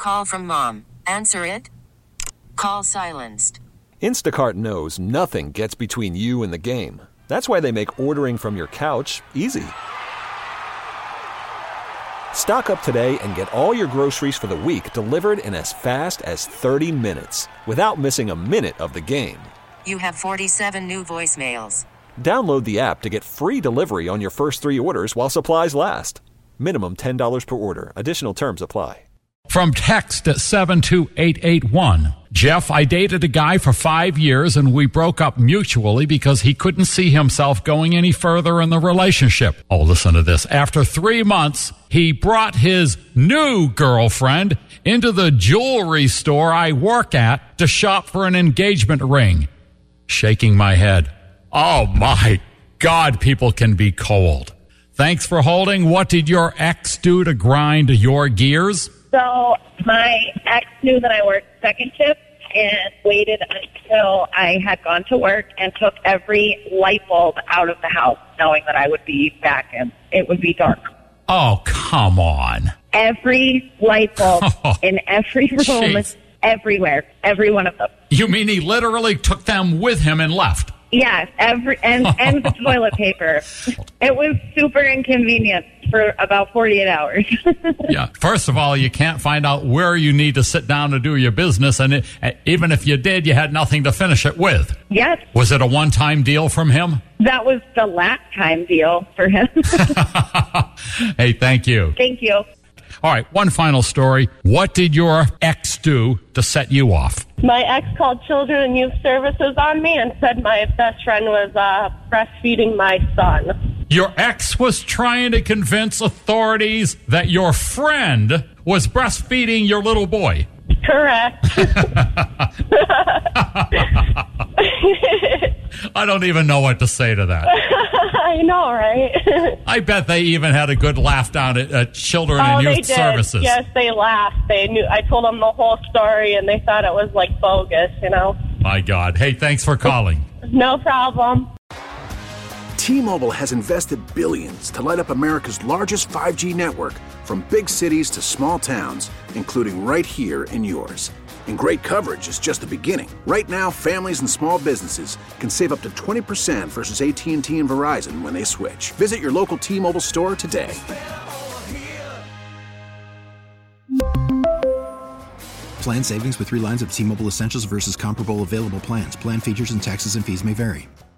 call from mom. Answer it. Call silenced. Instacart knows nothing gets between you and the game. That's why they make ordering from your couch easy. Stock up today and get all your groceries for the week delivered in as fast as 30 minutes without missing a minute of the game. You have 47 new voicemails. Download the app to get free delivery on your first 3 orders while supplies last. Minimum $10 per order. Additional terms apply. From text at 72881. Jeff, I dated a guy for 5 years and we broke up mutually because he couldn't see himself going any further in the relationship. Oh, listen to this. After 3 months, he brought his new girlfriend into the jewelry store I work at to shop for an engagement ring. Shaking my head. Oh my God, people can be cold. Thanks for holding. What did your ex do to grind your gears? So my ex knew that I worked second shift and waited until I had gone to work and took every light bulb out of the house, knowing that I would be back and it would be dark. Oh, come on. Every light bulb in every room, Jeez. everywhere, every one of them. You mean he literally took them with him and left? Yes, and the toilet paper. It was super inconvenient for about 48 hours. Yeah. First of all, you can't find out where you need to sit down to do your business, and even if you did, you had nothing to finish it with. Yes. Was it a one-time deal from him? That was the last time deal for him. Hey, thank you. Thank you. All right, one final story. What did your ex do to set you off? My ex called Children and Youth Services on me and said my best friend was breastfeeding my son. Your ex was trying to convince authorities that your friend was breastfeeding your little boy. Correct. I don't even know what to say to that. I know, right? I bet they even had a good laugh down at Children and they Youth did. Services. Yes, they laughed. They knew. I told them the whole story, and they thought it was like bogus, you know? My God. Hey, thanks for calling. No problem. T-Mobile has invested billions to light up America's largest 5G network, from big cities to small towns, including right here in yours. And great coverage is just the beginning. Right now, families and small businesses can save up to 20% versus AT&T and Verizon when they switch. Visit your local T-Mobile store today. Plan savings with 3 lines of T-Mobile Essentials versus comparable available plans. Plan features and taxes and fees may vary.